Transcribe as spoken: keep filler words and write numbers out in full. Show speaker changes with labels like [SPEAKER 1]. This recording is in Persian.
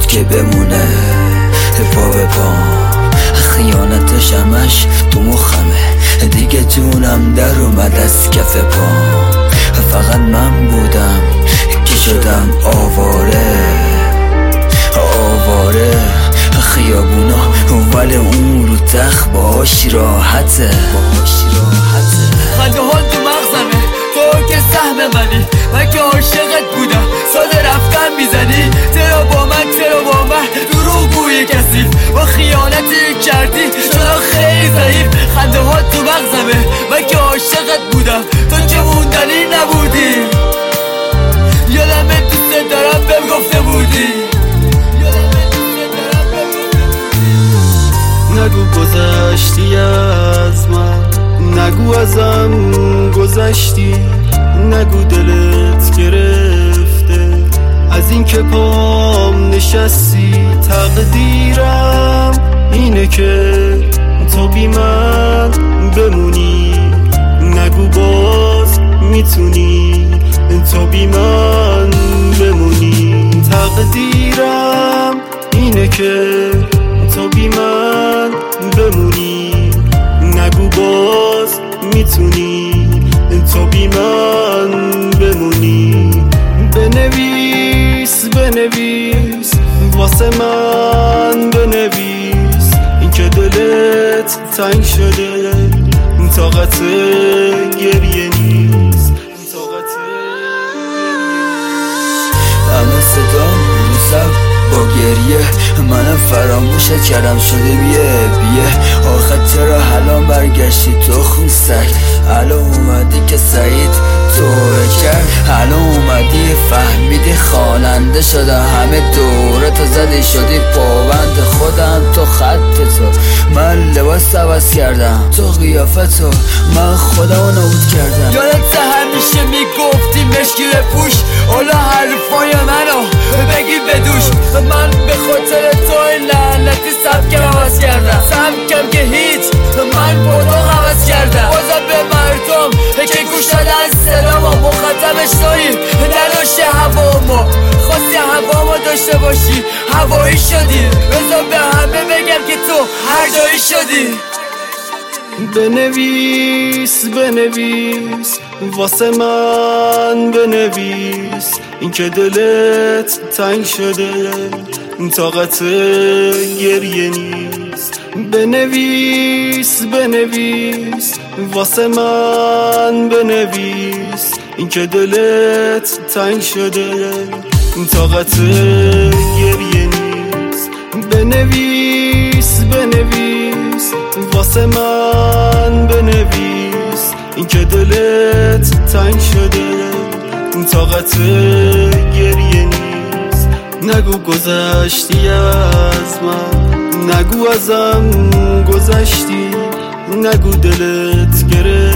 [SPEAKER 1] که بمونه پا به پا. خیانت شمش تو مخمه دیگه، جونم در اومد از کف پا. فقط من بودم که شدم آواره آواره. خیابونا ولی اون رو تخت باهاش راحته
[SPEAKER 2] خنده ها تو مغزمه، تو که سهم منی، من که عاشقت بودم ساده رفتن میزنی. چرا با من چرا با من دروغ گوی کسی و خیانتی کردی شدم خیلی ضعیف. خنده ها تو مغزمه، من که عاشقت بودم تو که موندنی نبودی. یادمه دوست دارم بهم گفته بودی.
[SPEAKER 3] نگو گذشتی از من، نگو ازم گذشتی، نگو دلت گرفته از این که پام نشستی. تقدیرم اینه که تو بی من بمونی، نگو باز میتونی تو بی من بمونی. تقدیرم اینه که تو بی من بمونی، نگو باز میتونی تو بی من بمونی. بنویس بنویس واسه من بنویس، این که دلت تنگ شده طاقت گریه نیست.
[SPEAKER 1] همه صدام روزم با گریه، منم فراموشت کردم شده بیه بیه. آخه چرا الان برگشتی تو خوستک؟ الان اومدی که سعید توره کرد، الان اومدی فهمیدی خواننده شده، همه دوره تو زدی شدی پابند خودم. تو خط تو من لباس عوض کردم، تو قیافتو من خودمو نابود کردم.
[SPEAKER 2] یادت همیشه میگفتی مشکی بپوش، اولا حرفای منو بگی بدوش. من به خاطر تو این لعنتی سبکم عوض کردم، سبکم که هیچ من با تو عوض کردم. بازم به مردم که گوش دادن سلامو مخاطبش تویی نداشته هوامو، خواستی هوامو داشته باشی هوایی شدی. بذار به همه بگم که تو هر جایی شدی.
[SPEAKER 3] بنویس بنویس واسه من بنویس، این که دلت تنگ شده طاقت گریه نیست. بنویس بنویس واسه من بنویس، این که دلت تنگ شده طاقت گریه نیست. بنویس بنویس واسه من بنویس، این که دلت تنگ شده طاقت گریه نیست. نگو گذشتی از من، نگو ازم گذشتی، نگو دلت گرفت